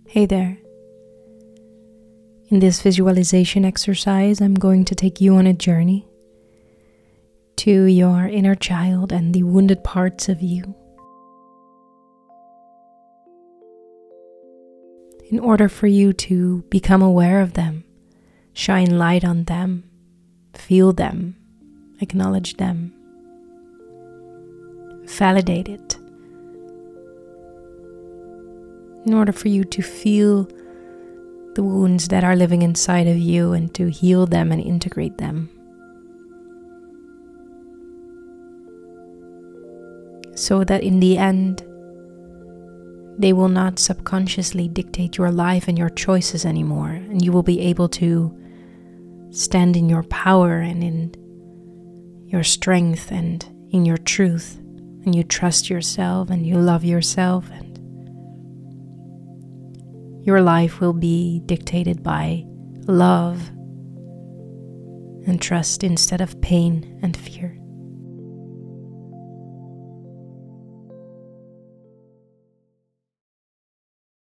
Hey there. In this visualization exercise, I'm going to take you on a journey to your inner child and the wounded parts of you. In order for you to become aware of them, shine light on them, feel them, acknowledge them, validate it. In order for you to feel the wounds that are living inside of you and to heal them and integrate them. So that in the end, they will not subconsciously dictate your life and your choices anymore, and you will be able to stand in your power and in your strength and in your truth, and you trust yourself and you love yourself, and your life will be dictated by love and trust instead of pain and fear.